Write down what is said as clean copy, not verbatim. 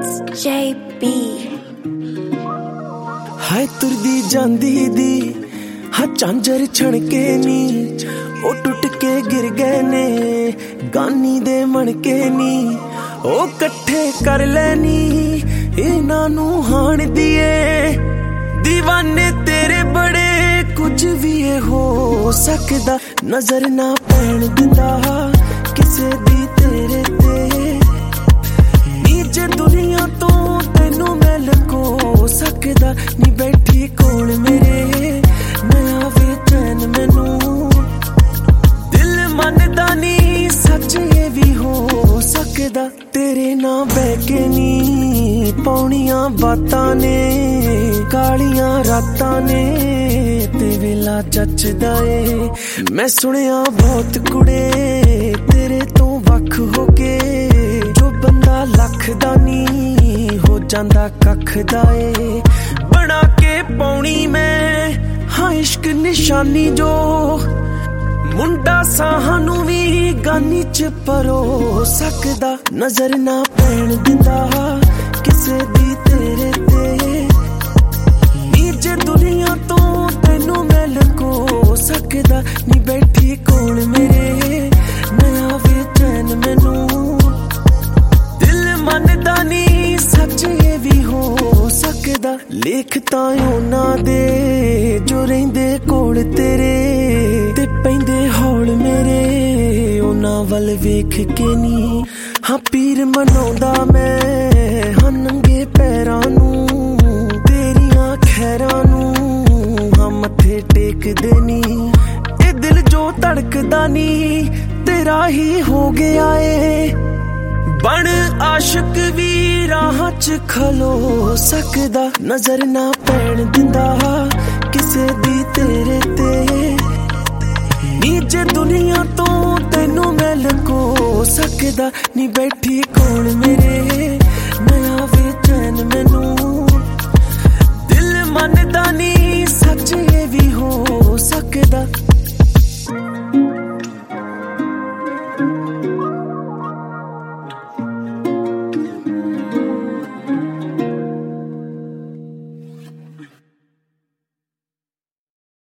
It's JB। हाय तुरदी जांदी दी हाँ झांझर छणके नी ओ टुट के गिर गए ने गानी दे मणके नी ओ कट्ठे कर लैनी इन्हां नू हाण दिए दीवाने तेरे बड़े कुछ भी हो सकदा नजर ना पैण दिंदा किसे दी तेरे ते नीचे दुनिया तो तेनू मैं लको सकदा नी बैठी कोल मेरे मैं आवे चैन मैनू दिल मनदा नी सच ये भी हो सकदा तेरे ना बैके नी पौनियां बातां ने कालियां रातां ने ते वेला जचदा ए मैं सुनिया बहुत कुड़े तेरे तो वख होके जो बंदा लख दा नी हो जांदा कख दा ए बना के पौनी मैं हाँ इश्क निशानी जो मुंडा साहानू भी गानी च परो सकदा नजर ना पैण दिंदा किसे दी तेरे ते नीचे दुनिया तो तेनू मैं लको सकदा नी बैठी कोल मेरे मैं आवे चैन मैनू दिल मनदा नी सच ये भी हो सकदा लेख तां उन्हां दे जो रहिंदे कोल तेरे ते पैंदे हौल मेरे उन्हां वल वेख के नी हाँ पीर मनाउंदा मैं हाँ नंगे पैरां नू तेरियां खैरां नू हाँ मत्थे टेकदे नी ए दिल जो धड़कदा नी तेरा ही हो गया ए बन आशिक भी राह च खलो सकदा नजर ना पैण दिंदा किसे दी तेरे ते नीचे दुनिया तो तेनू मैं लको सकदा नी बैठी कोल